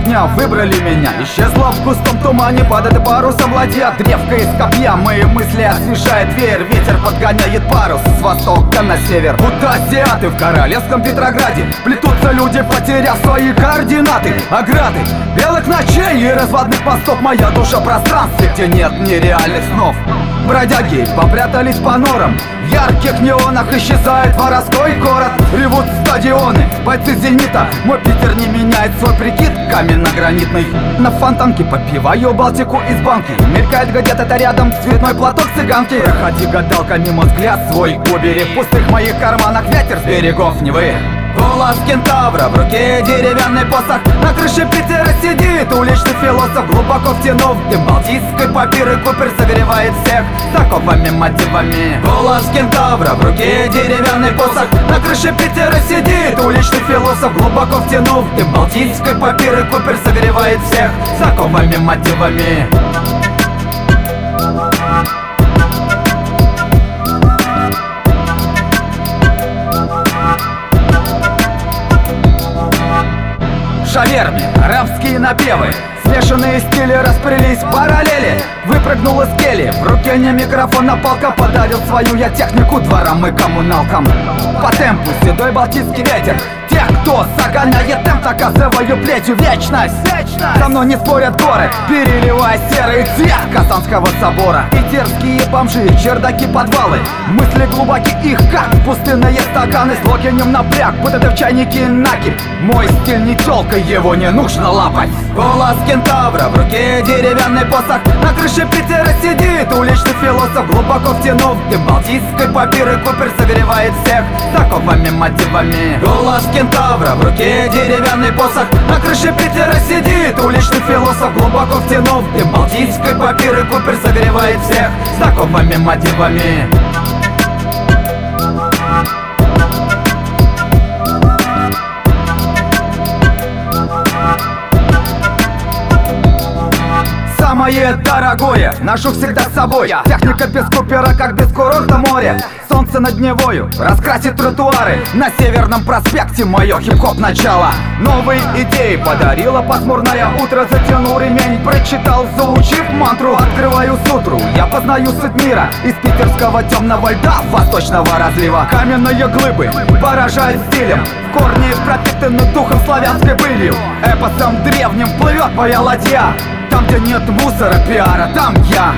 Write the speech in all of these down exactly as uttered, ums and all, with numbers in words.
дня выбрали меня. Исчезла в густом тумане под это парусом ладья. Древко из копья, мои мысли освежает веер. Ветер подгоняет парус с востока на север. Будто азиаты в королевском Петрограде. Плетутся люди, потеряв свои координаты. Ограды белых ночей и разводных мостов. Моя душа в пространстве, где нет нереальных снов. Бродяги попрятались по норам. В ярких неонах исчезает воровской город. Ревут стадионы, бойцы «Зенита». Мой Питер не меняет свой прикид каменно-гранитный. На фонтанке попиваю Балтику из банки. Мелькает где-то рядом цветной платок цыганки. Проходи, гадалка, мимо взгляд свой убери. В пустых моих карманах ветер с берегов Невы. Голос кентавра, в руке деревянный посох. На крыше Питера сидит уличный философ. Глубоко втянув дым балтийской папиры, Купер согревает всех таковыми мотивами. Голос кентавра, в руке деревянный посох. На крыше Питера сидит уличный философ. Глубоко втянув дым балтийской папиры, Купер согревает всех таковыми мотивами. Шаверми, арабские напевы, смешанные стили расплелись в параллели. Выпрыгнул из кельи, в руке не микрофон, а палка. Подарил свою я технику дворам и коммуналкам. По темпу седой балтийский ветер. Тех, кто загоняет темп, доказываю плетью вечность. Со мной не спорят горы, переливая серый цвет Казанского собора. Питерские бомжи, чердаки, подвалы. Мысли глубоки их, как пустынные стаканы. Слоги не напряг, будто ты в чайнике накипь. Мой стиль не тёлка, его не нужно лапать. Голос кентавра, в руке деревянный посох. На крыше Питера сидит уличный философ. Глубоко втянув дым балтийской папиры, Купер согревает всех таковыми мотивами. Голос кентавра, в руке деревянный посох. На крыше Питера сидит уличный философ. Глубоко втянув дым балтийской папиры, Купер согревает всех таковыми мотивами. Самое дорогое ношу всегда с собой. Техника без Купера, как без курорта море. Солнце над Невою раскрасит тротуары. На Северном проспекте мое хип-хоп начало. Новые идеи подарило пасмурное утро. Затянул ремень, прочитал, заучив мантру. Открываю сутру, я познаю суть мира. Из питерского темного льда, восточного разлива. Каменные глыбы поражают стилем. В корне пропитаны духом славянской былью. Эпосом древним плывет моя ладья. Там, где нет мусора, пиара, там я.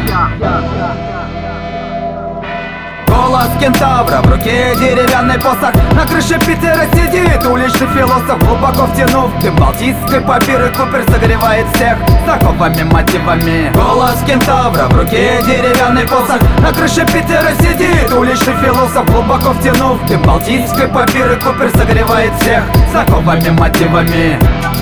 Голос кентавра, в руке деревянный посох. На крыше Питера сидит уличный философ. Глубоко втянув дым балтийской папиры, Купер согревает всех таковыми мотивами. Голос кентавра, в руке деревянный посох. На крыше Питера сидит уличный философ. Глубоко втянув дым балтийской папиры, Купер согревает всех таковыми мотивами.